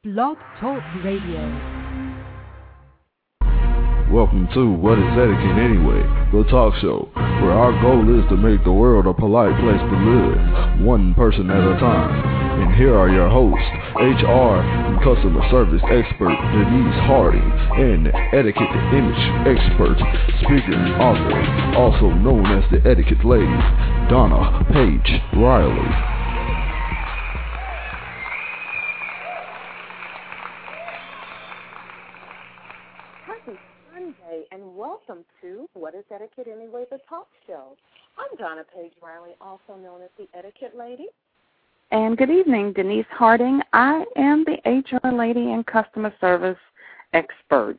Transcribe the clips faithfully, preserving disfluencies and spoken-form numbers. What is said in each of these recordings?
Blog Talk Radio. Welcome to What is Etiquette Anyway, the talk show, where our goal is to make the world a polite place to live, one person at a time. And here are your hosts, H R and customer service expert Denise Harding, and etiquette image expert, speaker, author, also known as the Etiquette Lady, Donna Paige Riley. Welcome to What is Etiquette Anyway, the talk show. I'm Donna Paige Riley, also known as the Etiquette Lady. And good evening, Denise Harding. I am the H R lady and customer service expert.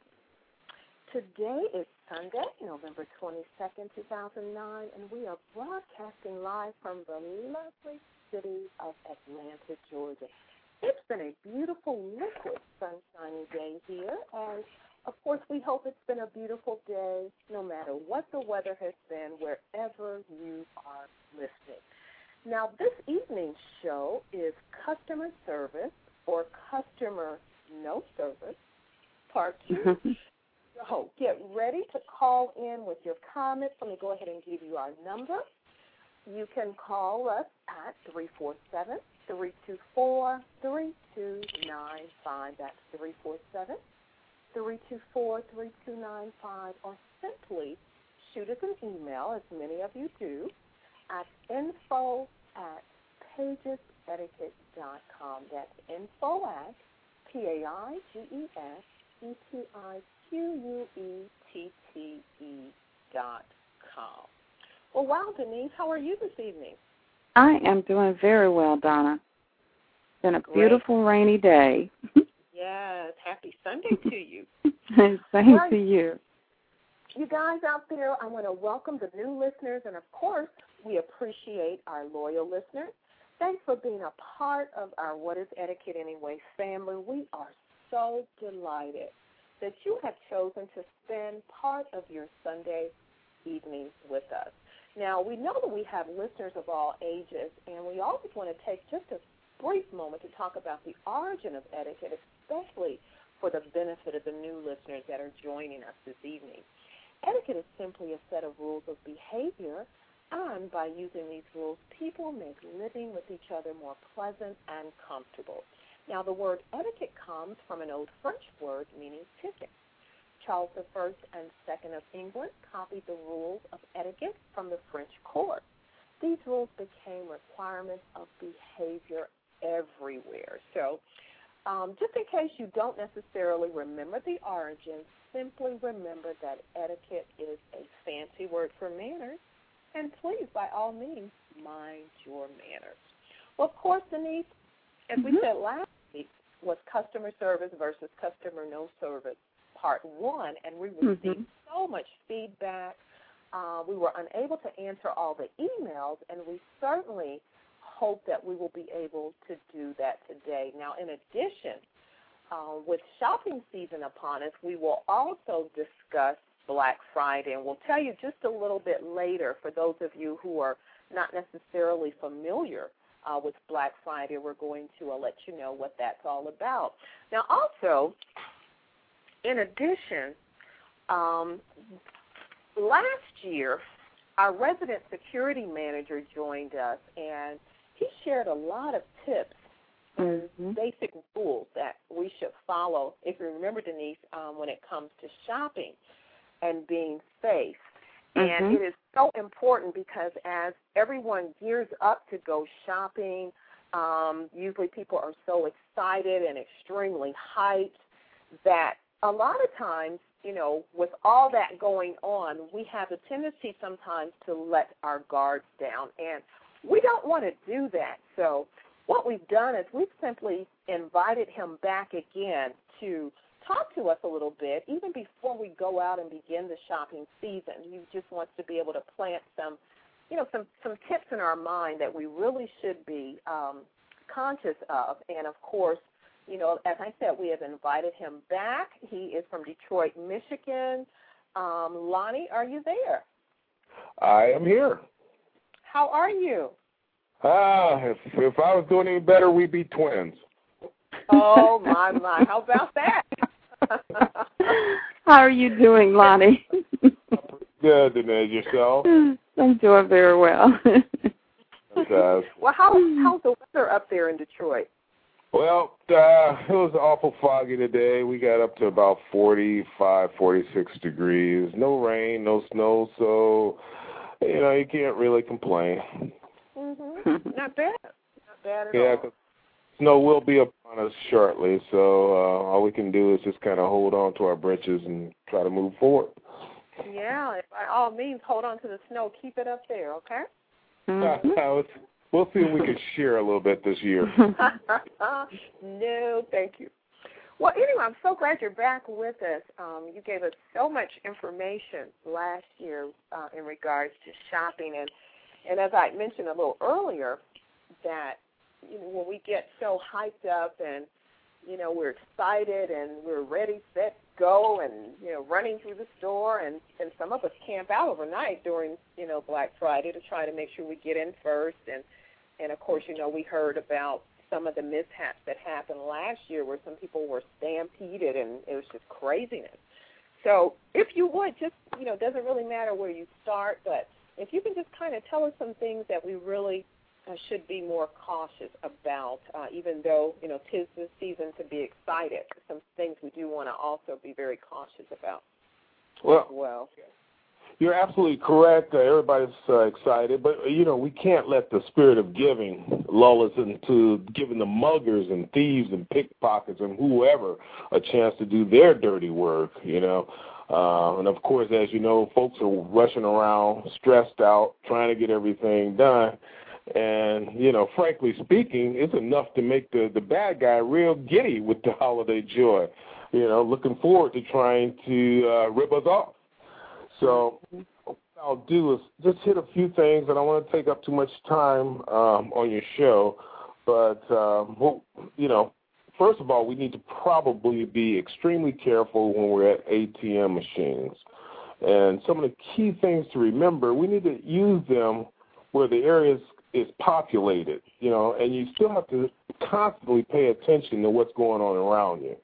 Today is Sunday, November twenty-second, two thousand nine, and we are broadcasting live from the lovely city of Atlanta, Georgia. It's been a beautiful, liquid, sunshiny day here, and of course, we hope it's been a beautiful day, no matter what the weather has been, wherever you are listening. Now, this evening's show is Customer Service, or Customer No Service, Part two. So get ready to call in with your comments. Let me go ahead and give you our number. You can call us at three four seven, three two four, three two nine five. That's three four seven, three two four, three two nine five, or simply shoot us an email, as many of you do, at info at pages etiquette dot com. That's info at P A I G E S E T I Q U E T T E dot com. Well, wow, Denise, how are you this evening? I am doing very well, Donna. It's been a Great. beautiful rainy day. Yes, happy Sunday to you. Same right. to you. You guys out there, I want to welcome the new listeners, and, of course, we appreciate our loyal listeners. Thanks for being a part of our What is Etiquette Anyway family. We are so delighted that you have chosen to spend part of your Sunday evenings with us. Now, we know that we have listeners of all ages, and we always want to take just a brief moment to talk about the origin of etiquette, especially for the benefit of the new listeners that are joining us this evening. Etiquette is simply a set of rules of behavior, and by using these rules, people make living with each other more pleasant and comfortable. Now, the word etiquette comes from an old French word meaning ticket. Charles the First and Second of England copied the rules of etiquette from the French court. These rules became requirements of behavior everywhere. So, um, just in case you don't necessarily remember the origins, simply remember that etiquette is a fancy word for manners, and please, by all means, mind your manners. Well, of course, Denise, as mm-hmm. we said last week, was customer service versus customer no service, part one, and we received mm-hmm. so much feedback. Uh, we were unable to answer all the emails, and we certainly hope that we will be able to do that today. Now, in addition, uh, with shopping season upon us, we will also discuss Black Friday, and we'll tell you just a little bit later for those of you who are not necessarily familiar uh, with Black Friday. We're going to uh, let you know what that's all about. Now, also, in addition, um, last year, our resident security manager joined us, and he shared a lot of tips and mm-hmm. basic rules that we should follow, if you remember, Denise, um, when it comes to shopping and being safe. Mm-hmm. And it is so important because as everyone gears up to go shopping, um, usually people are so excited and extremely hyped that a lot of times, you know, with all that going on, we have a tendency sometimes to let our guards down, and we don't want to do that. So what we've done is we've simply invited him back again to talk to us a little bit, even before we go out and begin the shopping season. He just wants to be able to plant some, you know, some, some tips in our mind that we really should be um, conscious of. And, of course, you know, as I said, we have invited him back. He is from Detroit, Michigan. Um, Lonnie, are you there? I am here. How are you? Ah, if, if I was doing any better, we'd be twins. Oh, my, my. How about that? How are you doing, Lonnie? Good, Denise. Yourself? I'm doing very well. Okay. Well, how, how's the weather up there in Detroit? Well, uh, it was awful foggy today. We got up to about forty-five, forty-six degrees. No rain, no snow, so, you know, you can't really complain. Mm-hmm. Not bad. Not bad at yeah, all. Snow will be upon us shortly, so uh, all we can do is just kind of hold on to our britches and try to move forward. Yeah, by all means, hold on to the snow. Keep it up there, okay? Mm-hmm. Uh, we'll see if we can share a little bit this year. No, thank you. Well, anyway, I'm so glad you're back with us. Um, you gave us so much information last year uh, in regards to shopping, and and as I mentioned a little earlier, that you know when we get so hyped up and you know we're excited and we're ready, set, go, and you know running through the store, and and some of us camp out overnight during you know Black Friday to try to make sure we get in first, and and of course you know we heard about some of the mishaps that happened last year where some people were stampeded and it was just craziness. So if you would, just, you know, it doesn't really matter where you start, but if you can just kind of tell us some things that we really uh, should be more cautious about, uh, even though, you know, 'tis the season to be excited. Some things we do want to also be very cautious about. Well, well. You're absolutely correct. Uh, everybody's uh, excited, but, you know, we can't let the spirit of giving lull us into giving the muggers and thieves and pickpockets and whoever a chance to do their dirty work, you know. Uh, and, of course, as you know, folks are rushing around, stressed out, trying to get everything done. And, you know, frankly speaking, it's enough to make the, the bad guy real giddy with the holiday joy, you know, looking forward to trying to uh, rip us off. So what I'll do is just hit a few things. I don't want to take up too much time um, on your show. But, um, well, you know, first of all, we need to probably be extremely careful when we're at A T M machines. And some of the key things to remember, we need to use them where the area is, is populated, you know, and you still have to constantly pay attention to what's going on around you.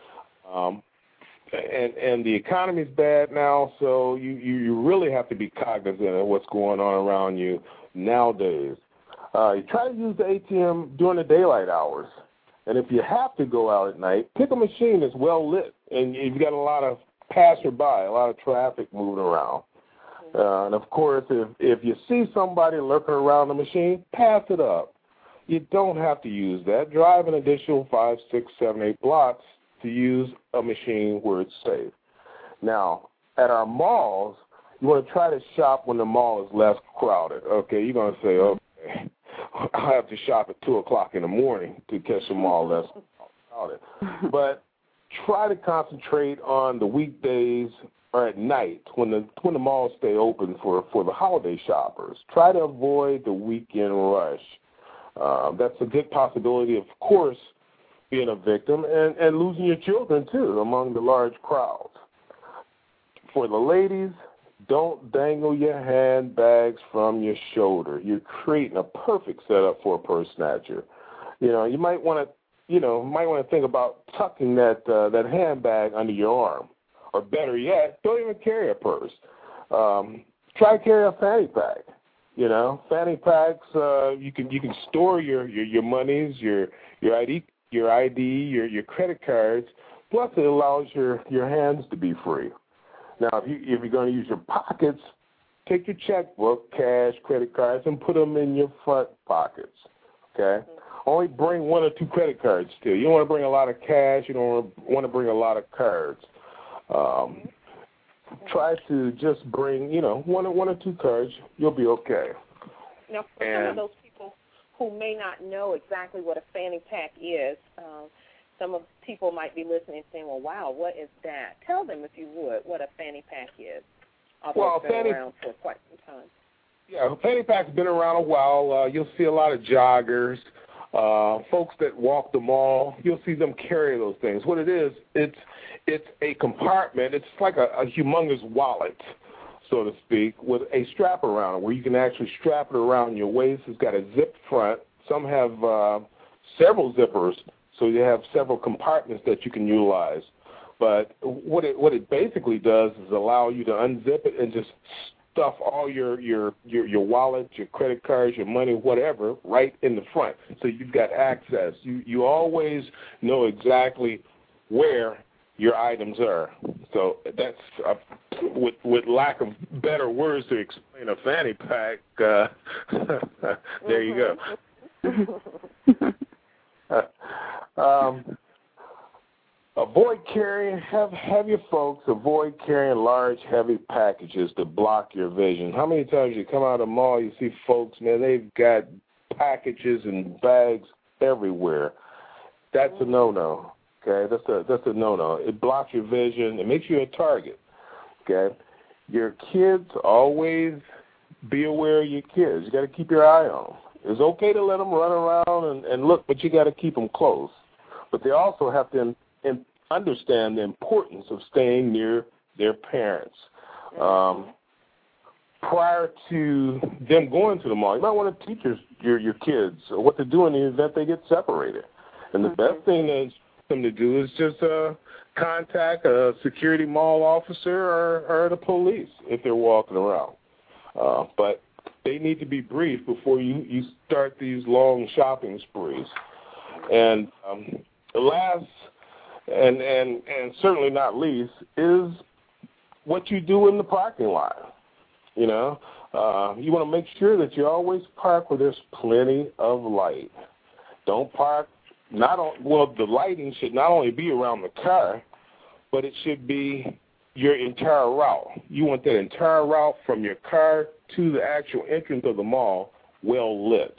Um And and the economy's bad now, so you, you, you really have to be cognizant of what's going on around you nowadays. Uh, you try to use the A T M during the daylight hours. And if you have to go out at night, pick a machine that's well lit and you've got a lot of passerby, a lot of traffic moving around. Uh, and, of course, if, if you see somebody lurking around the machine, pass it up. You don't have to use that. Drive an additional five, six, seven, eight blocks to use a machine where it's safe. Now, at our malls, you want to try to shop when the mall is less crowded. Okay, you're going to say, okay, I have to shop at two o'clock in the morning to catch the mall less crowded. But try to concentrate on the weekdays or at night when the when the malls stay open for, for the holiday shoppers. Try to avoid the weekend rush. Uh, that's a good possibility, of course, being a victim, and, and losing your children, too, among the large crowds. For the ladies, don't dangle your handbags from your shoulder. You're creating a perfect setup for a purse snatcher. You know, you might want to, you know, might want to think about tucking that uh, that handbag under your arm. Or better yet, don't even carry a purse. Um, try to carry a fanny pack. You know, fanny packs, uh, you can you can store your, your, your monies, your your I D your I D, your your credit cards, plus it allows your, your hands to be free. Now, if, you, if you're going to use your pockets, take your checkbook, cash, credit cards, and put them in your front pockets, okay? Mm-hmm. Only bring one or two credit cards still. You don't want to bring a lot of cash. You don't want to bring a lot of cards. Um, mm-hmm. Try to just bring, you know, one or, one or two cards. You'll be okay. Now, for and, some of those people who may not know exactly what a fanny pack is, um, some of people might be listening and saying, well, wow, what is that? Tell them, if you would, what a fanny pack is. Although well, it's been fanny, around for quite some time. Yeah, a fanny pack's been around a while. Uh, you'll see a lot of joggers, uh, folks that walk the mall. You'll see them carry those things. What it is, it's it's a compartment. It's like a, a humongous wallet, so to speak, with a strap around it where you can actually strap it around your waist. It's got a zipped front. Some have uh, several zippers So you have several compartments that you can utilize. But what it what it basically does is allow you to unzip it and just stuff all your your your, your wallet, your credit cards, your money, whatever, right in the front. So you've got access. You you always know exactly where your items are. So that's uh, with with lack of better words to explain a fanny pack. Uh, there you go. um, Avoid carrying, have, have your folks avoid carrying large, heavy packages to block your vision. How many times you come out of the mall, you see folks, man, they've got packages and bags everywhere. That's a no-no, okay? That's a, that's a no-no. It blocks your vision. It makes you a target, okay? Your kids, always be aware of your kids. You got to keep your eye on them. It's okay to let them run around and, and look, but you got to keep them close. But they also have to and understand the importance of staying near their parents. Um, prior to them going to the mall, you might want to teach your, your, your kids what to do in the event they get separated. And the mm-hmm. best thing that them to do is just uh, contact a security mall officer or, or the police if they're walking around. Uh, but they need to be briefed before you, you start these long shopping sprees. And um, the last... And, and and certainly not least is what you do in the parking lot. You know, uh, you want to make sure that you always park where there's plenty of light. Don't park not on, well, the lighting should not only be around the car, but it should be your entire route. You want that entire route from your car to the actual entrance of the mall well lit.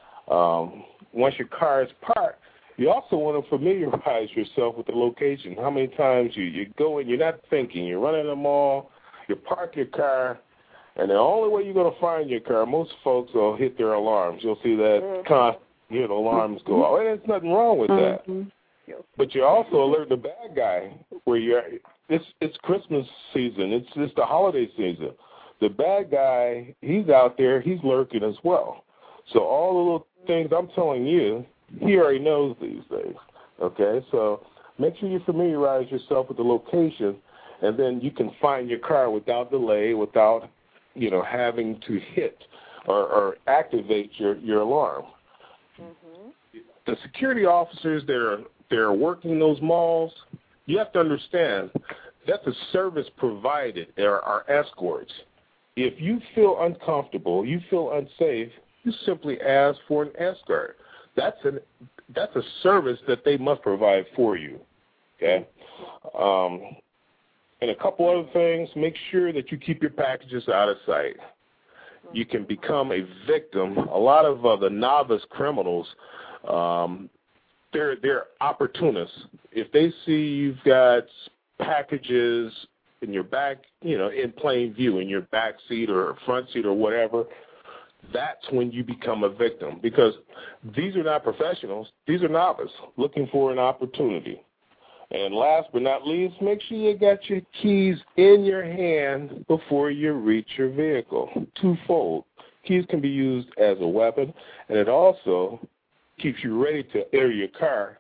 Um, once your car is parked, you also want to familiarize yourself with the location. How many times you, you go in, you're not thinking, you're running the mall, you park your car, and the only way you're going to find your car, most folks will hit their alarms. You'll see that mm-hmm. constant, you know, the alarms go off. And there's nothing wrong with that. Mm-hmm. But you also alert the bad guy where you're, it's, it's Christmas season, it's, it's the holiday season. The bad guy, he's out there, he's lurking as well. So all the little things I'm telling you, he already knows these things, okay? So make sure you familiarize yourself with the location, and then you can find your car without delay, without, you know, having to hit or, or activate your, your alarm. Mm-hmm. The security officers that are, that are working those malls, you have to understand that's a service provided. There are escorts. If you feel uncomfortable, you feel unsafe, you simply ask for an escort. That's an that's a service that they must provide for you, okay? Um, and a couple other things, make sure that you keep your packages out of sight. You can become a victim. A lot of uh, the novice criminals, um, they're they're opportunists. If they see you've got packages in your back, you know, in plain view, in your back seat or front seat or whatever, that's when you become a victim, because these are not professionals. These are novices looking for an opportunity. And last but not least, make sure you got your keys in your hand before you reach your vehicle. Twofold. Keys can be used as a weapon, and it also keeps you ready to enter your car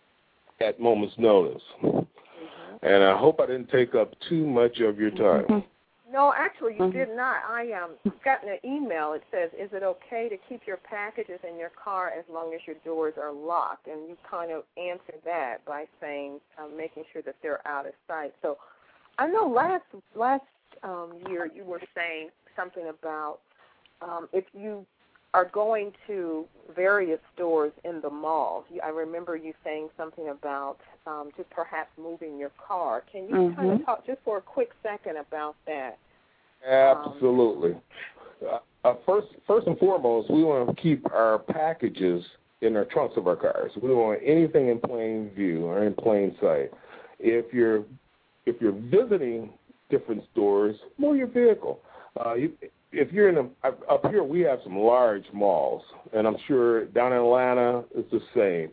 at moment's notice. Mm-hmm. And I hope I didn't take up too much of your time. Mm-hmm. No, actually, you did not. I um got an email. It says, is it okay to keep your packages in your car as long as your doors are locked? And you kind of answered that by saying, um, making sure that they're out of sight. So I know last last um, year you were saying something about um, if you are going to various stores in the malls. I remember you saying something about um, just perhaps moving your car. Can you mm-hmm. kind of talk just for a quick second about that? Absolutely. Um, uh, first, first and foremost, we want to keep our packages in our trunks of our cars. We don't want anything in plain view or in plain sight. If you're if you're visiting different stores, move your vehicle. Uh, you, if you're in a, up here, we have some large malls, and I'm sure down in Atlanta it's the same.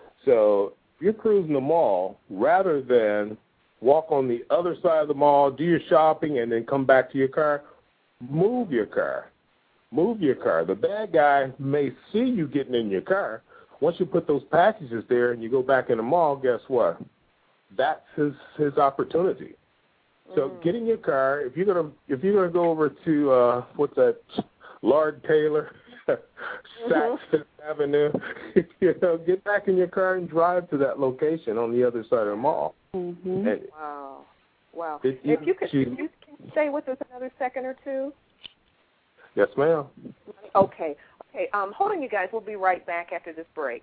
So if you're cruising the mall, rather than walk on the other side of the mall, do your shopping, and then come back to your car, move your car. Move your car. The bad guy may see you getting in your car. once you put those packages there and you go back in the mall, guess what? That's his his opportunity. So mm. get in your car. If you're gonna if you're gonna go over to uh, what's that, Lord Taylor, Saxon mm-hmm. Avenue, you know, get back in your car and drive to that location on the other side of the mall. Mm-hmm. And wow, wow! It, if you could, you, you can stay with us another second or two. Yes, ma'am. Okay, okay. Um, hold on, you guys. We'll be right back after this break.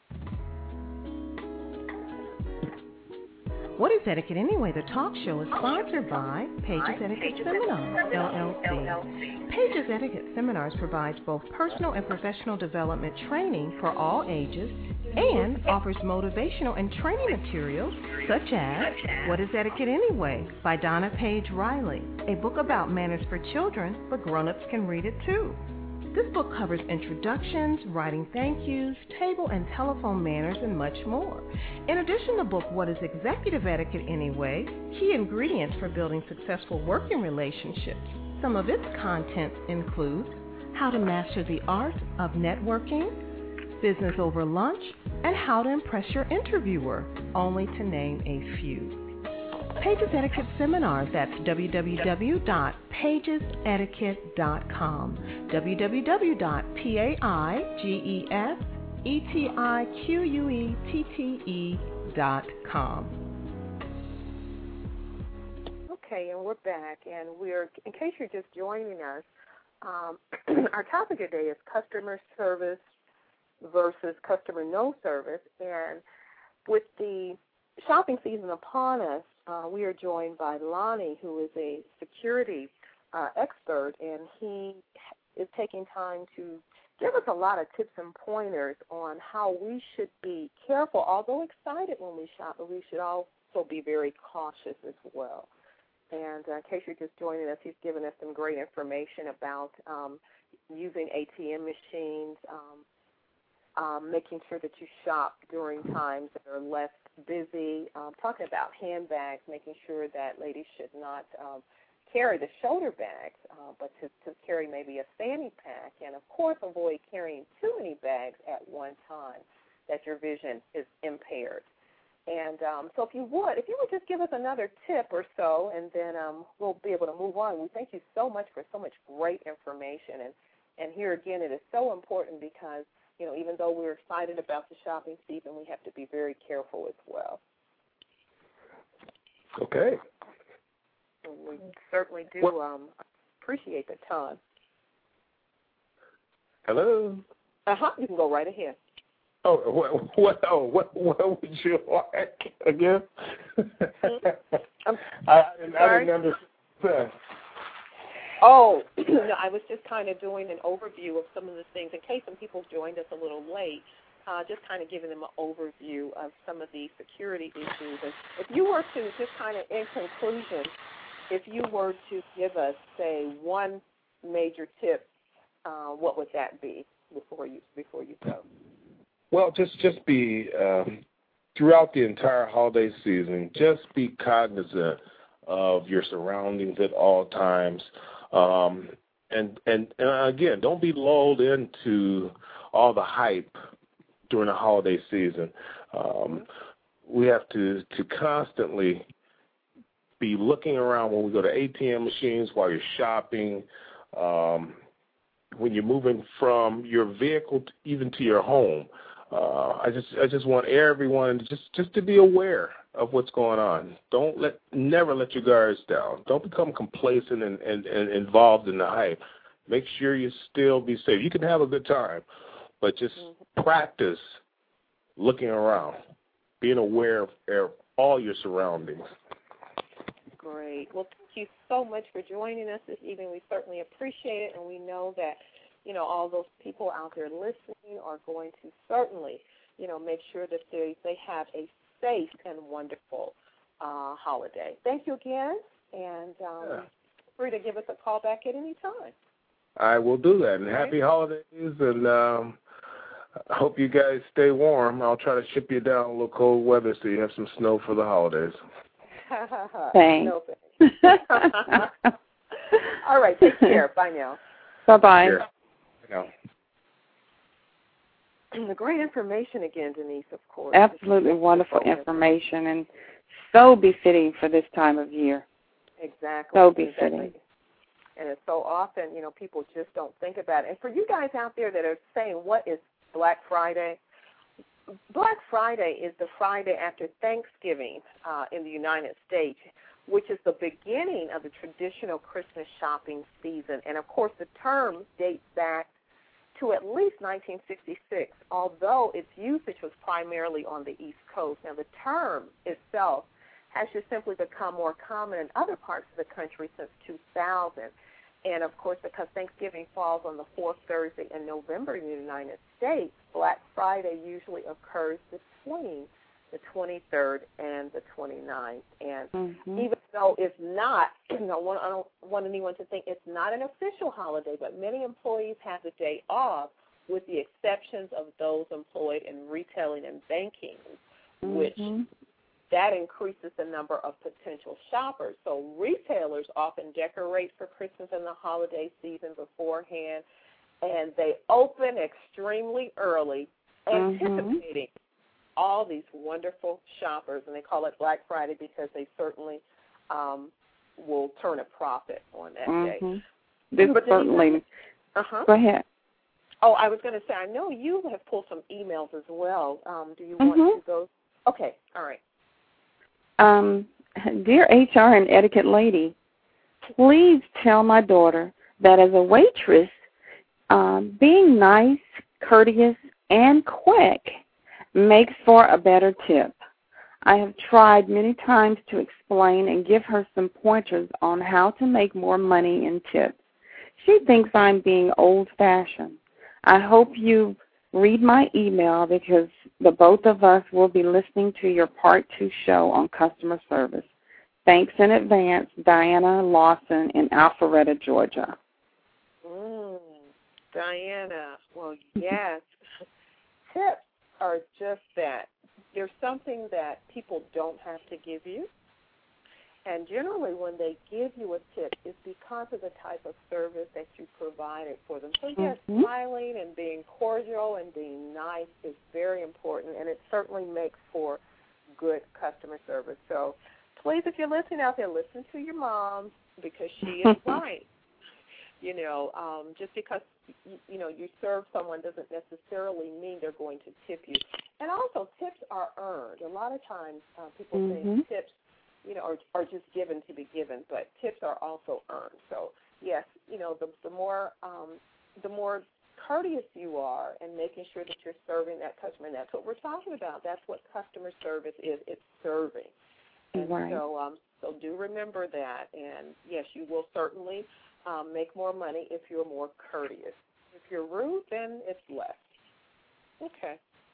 What is Etiquette Anyway? The talk show is sponsored by Pages Etiquette Seminars, L L C. Pages Etiquette Seminars provides both personal and professional development training for all ages and offers motivational and training materials such as What is Etiquette Anyway? By Donna Page Riley, a book about manners for children, but grown-ups can read it too. This book covers introductions, writing thank yous, table and telephone manners, and much more. In addition, the book, What is Executive Etiquette Anyway? Key Ingredients for Building Successful Working Relationships. Some of its content includes How to Master the Art of Networking, Business Over Lunch, and How to Impress Your Interviewer, only to name a few. Pages Etiquette Seminars, that's w w w dot pages etiquette dot com, w w w dot pages etiquette dot com. Okay, and we're back, and we're, in case you're just joining us, um, our topic today is customer service versus customer no service, and with the shopping season upon us, Uh, we are joined by Lonnie, who is a security uh, expert, and he is taking time to give us a lot of tips and pointers on how we should be careful, although excited when we shop, but we should also be very cautious as well. And uh, in case you're just joining us, he's given us some great information about um, using A T M machines, um, um, making sure that you shop during times that are less busy, um, talking about handbags, making sure that ladies should not um, carry the shoulder bags, uh, but to, to carry maybe a fanny pack, and, of course, avoid carrying too many bags at one time, that your vision is impaired. And um, so if you would, if you would just give us another tip or so, and then um, we'll be able to move on. We thank you so much for so much great information. And, and here again, it is so important because, you know, even though we're excited about the shopping season, we have to be very careful as well. Okay. We certainly do um, appreciate the time. Hello. Uh-huh. You can go right ahead. Oh, what, what, oh, what, what would you like again? I'm I, I didn't understand. Oh, no, I was just kind of doing an overview of some of the things, in case some people joined us a little late, uh, just kind of giving them an overview of some of the security issues. And if you were to, just kind of in conclusion, if you were to give us, say, one major tip, uh, what would that be before you before you go? Well, just, just be, um, throughout the entire holiday season, just be cognizant of your surroundings at all times. Um, and, and, and again, don't be lulled into all the hype during the holiday season. Um, we have to, to constantly be looking around when we go to A T M machines, while you're shopping, um, when you're moving from your vehicle to, even to your home. Uh, I just I just want everyone just, just to be aware of what's going on. Don't let never let your guards down. Don't become complacent and, and, and involved in the hype. Make sure you still be safe. You can have a good time, but just mm-hmm. practice looking around, being aware of, of all your surroundings. Great. Well, thank you so much for joining us this evening. We certainly appreciate it, and we know that, you know, all those people out there listening are going to certainly, you know, make sure that they, they have a safe and wonderful uh, holiday. Thank you again, and um, yeah. feel free to give us a call back at any time. I will do that, and okay. Happy holidays, and um, I hope you guys stay warm. I'll try to ship you down a little cold weather so you have some snow for the holidays. Thanks. No, all right, take care. Bye now. Bye-bye. Sure. No. the great information again, Denise, of course. Absolutely wonderful information and so befitting for this time of year. Exactly. So befitting. And it's so often, you know, people just don't think about it. And for you guys out there that are saying, what is Black Friday? Black Friday is the Friday after Thanksgiving uh, in the United States, which is the beginning of the traditional Christmas shopping season. And, of course, the term dates back to at least nineteen sixty-six, although its usage was primarily on the East Coast. Now, the term itself has just simply become more common in other parts of the country since two thousand. And, of course, because Thanksgiving falls on the fourth Thursday in November in the United States, Black Friday usually occurs between the twenty-third and the twenty-ninth. And mm-hmm. even though it's not, you know, I don't want anyone to think it's not an official holiday, but many employees have the day off with the exceptions of those employed in retailing and banking, mm-hmm. which that increases the number of potential shoppers. So retailers often decorate for Christmas and the holiday season beforehand, and they open extremely early, mm-hmm. anticipating all these wonderful shoppers, and they call it Black Friday because they certainly um, will turn a profit on that mm-hmm. day. This but certainly. Uh-huh. Go ahead. Oh, I was going to say, I know you have pulled some emails as well. Um, do you mm-hmm. want to go? Okay, all right. Um, dear H R and etiquette lady, please tell my daughter that as a waitress, um, being nice, courteous, and quick makes for a better tip. I have tried many times to explain and give her some pointers on how to make more money in tips. She thinks I'm being old-fashioned. I hope you read my email because the both of us will be listening to your part two show on customer service. Thanks in advance, Diana Lawson in Alpharetta, Georgia. Mm, Diana, well, yes. Tips are just that. There's something that people don't have to give you. And generally when they give you a tip, it's because of the type of service that you provided for them. So, yes, mm-hmm. smiling and being cordial and being nice is very important, and it certainly makes for good customer service. So please, if you're listening out there, listen to your mom because she is right. You know, um, just because, you, you know, you serve someone doesn't necessarily mean they're going to tip you. And also, tips are earned. A lot of times uh, people mm-hmm. think tips, you know, are, are just given to be given, but tips are also earned. So, yes, you know, the, the more um, the more courteous you are and making sure that you're serving that customer, and that's what we're talking about. That's what customer service is. It's serving. And right. so, um, so do remember that. And, yes, you will certainly um, make more money if you're more courteous. If you're rude, then it's less. Okay.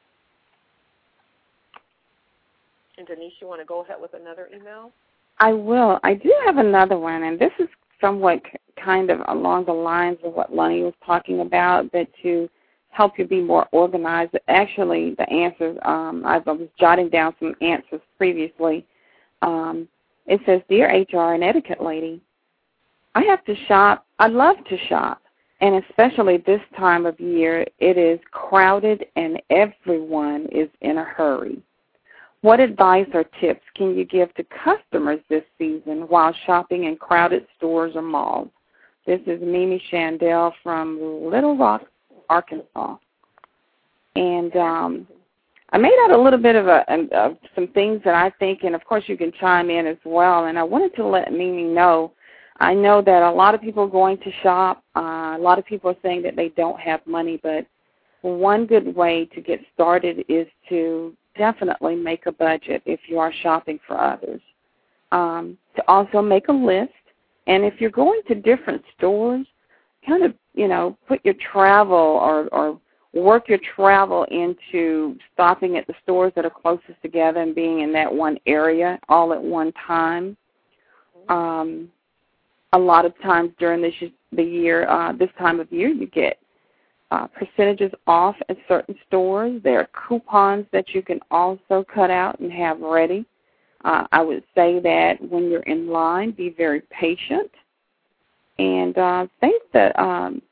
And, Denise, you want to go ahead with another email? I will. I do have another one, and this is somewhat kind of along the lines of what Lonnie was talking about, that to help you be more organized. Actually, the answers, um, I was jotting down some answers previously. Um, it says, Dear H R and etiquette lady, I have to shop. I love to shop, and especially this time of year, it is crowded and everyone is in a hurry. What advice or tips can you give to customers this season while shopping in crowded stores or malls? This is Mimi Shandell from Little Rock, Arkansas. And um, I made out a little bit of, a, of some things that I think, and of course you can chime in as well, and I wanted to let Mimi know, I know that a lot of people are going to shop. Uh, a lot of people are saying that they don't have money, but one good way to get started is to definitely make a budget if you are shopping for others. Um, to also make a list, and if you're going to different stores, kind of, you know, put your travel or, or work your travel into stopping at the stores that are closest together and being in that one area all at one time. Um, a lot of times during this, the year, uh, this time of year, you get Uh, percentages off at certain stores. There are coupons that you can also cut out and have ready. Uh, I would say that when you're in line, be very patient. And uh, think that um,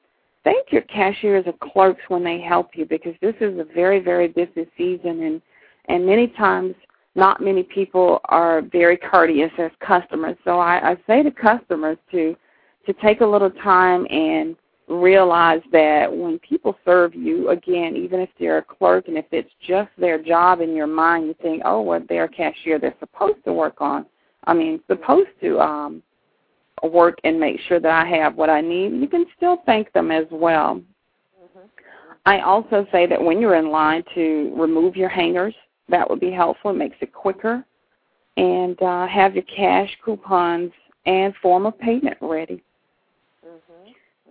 thank your cashiers or clerks when they help you, because this is a very, very busy season, and, and many times not many people are very courteous as customers. So I, I say to customers to to take a little time and realize that when people serve you, again, even if they're a clerk and if it's just their job in your mind, you think, oh, well, they're a cashier. They're supposed to work on, I mean, supposed to um, work and make sure that I have what I need. You can still thank them as well. Mm-hmm. I also say that when you're in line to remove your hangers, that would be helpful. It makes it quicker. And uh, have your cash, coupons, and form of payment ready. Mm-hmm.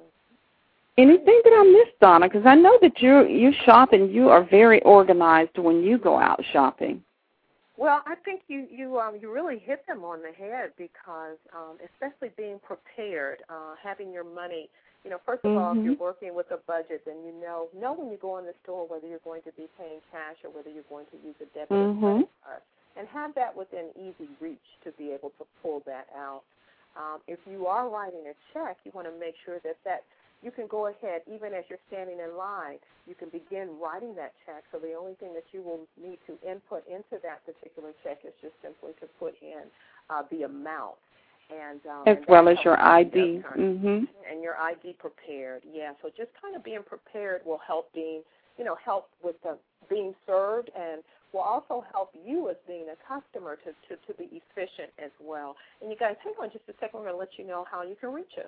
Anything that I missed, Donna? Because I know that you you shop and you are very organized when you go out shopping. Well, I think you you um, you really hit them on the head, because um, especially being prepared, uh, having your money. You know, first of mm-hmm. all, if you're working with a budget, then you know know when you go in the store whether you're going to be paying cash or whether you're going to use a debit mm-hmm. or credit card, and have that within easy reach to be able to pull that out. Um, if you are writing a check, you want to make sure that that you can go ahead, even as you're standing in line, you can begin writing that check. So the only thing that you will need to input into that particular check is just simply to put in uh, the amount. And, um, as and well as your I D. Mm-hmm. And your I D prepared, yeah. So just kind of being prepared will help being, you know, help with the being served, and will also help you as being a customer to, to, to be efficient as well. And you guys, hang on just a second. We're going to let you know how you can reach us.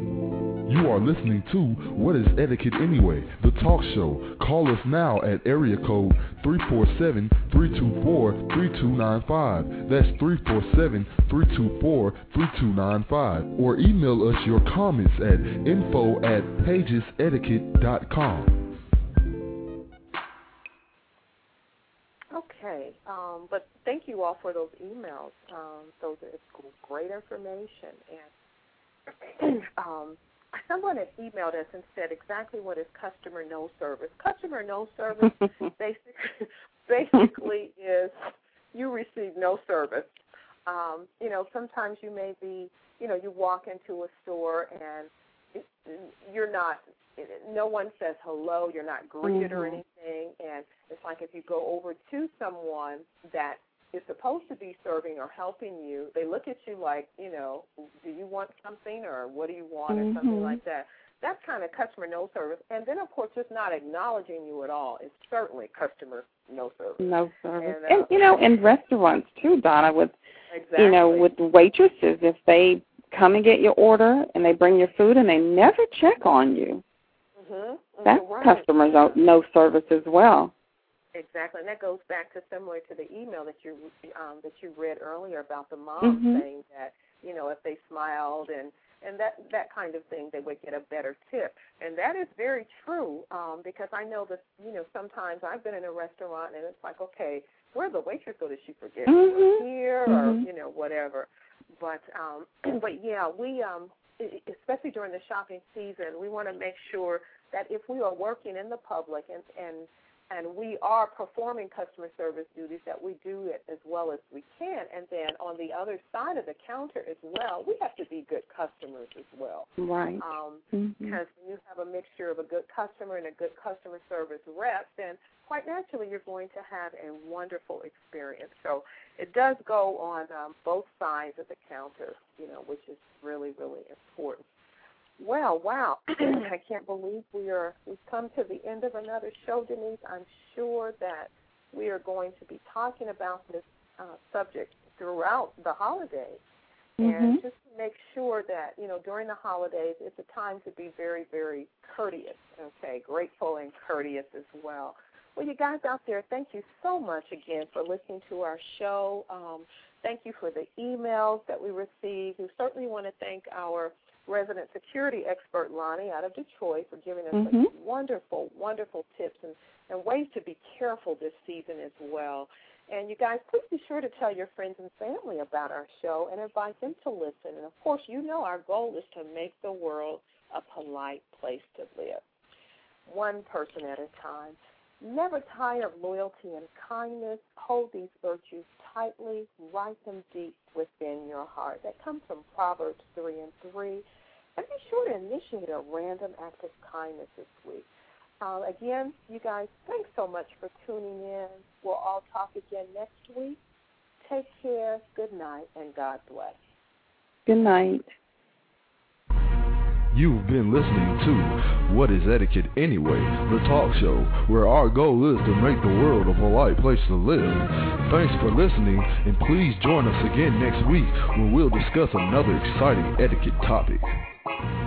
You are listening to What is Etiquette Anyway, the talk show. Call us now at area code three four seven, three two four, three two nine five. That's three four seven, three two four, three two nine five. Or email us your comments at info at pages etiquette dot com. Okay, um, but thank you all for those emails. Um, those are great information. And um, someone had emailed us and said exactly what is customer no service. Customer no service basically, basically is you receive no service. Um, you know, sometimes you may be, you know, you walk into a store and it, you're not, no one says hello, you're not greeted mm-hmm. or anything, and it's like if you go over to someone that is supposed to be serving or helping you, they look at you like, you know, do you want something or what do you want mm-hmm. or something like that. That's kind of customer no service. And then, of course, just not acknowledging you at all is certainly customer no service. No service. And, uh, and you know, in restaurants, too, Donna, with, exactly. you know, with waitresses, if they come and get your order and they bring your food and they never check on you, mm-hmm. that's right. Customer no service as well. Exactly, and that goes back to similar to the email that you um, that you read earlier about the mom mm-hmm. saying that, you know, if they smiled and, and that, that kind of thing, they would get a better tip. And that is very true um, because I know that, you know, sometimes I've been in a restaurant and it's like, okay, where'd the waitress go? Did she forget mm-hmm. here mm-hmm. or, you know, whatever. But, um, but yeah, we, um, especially during the shopping season, we want to make sure that if we are working in the public and, and and we are performing customer service duties, that we do it as well as we can. And then on the other side of the counter as well, we have to be good customers as well. Right. Um, mm-hmm. Because when you have a mixture of a good customer and a good customer service rep, then quite naturally you're going to have a wonderful experience. So it does go on um, both sides of the counter, you know, which is really, really important. Well, wow, I can't believe we are, we've come to the end of another show, Denise. I'm sure that we are going to be talking about this uh, subject throughout the holidays. Mm-hmm. And just to make sure that, you know, during the holidays, it's a time to be very, very courteous, okay, grateful and courteous as well. Well, you guys out there, thank you so much again for listening to our show. Um, thank you for the emails that we received. We certainly want to thank our resident security expert, Lonnie, out of Detroit, for giving us mm-hmm. such wonderful, wonderful tips and, and ways to be careful this season as well. And you guys, please be sure to tell your friends and family about our show and invite them to listen. And, of course, you know our goal is to make the world a polite place to live, one person at a time. Never tire of loyalty and kindness. Hold these virtues tightly. Write them deep within your heart. That comes from Proverbs three and three. and be sure to initiate a random act of kindness this week. Uh, again, you guys, thanks so much for tuning in. We'll all talk again next week. Take care, good night, and God bless. Good night. You've been listening to What is Etiquette Anyway, the talk show, where our goal is to make the world a polite place to live. Thanks for listening, and please join us again next week when we'll discuss another exciting etiquette topic.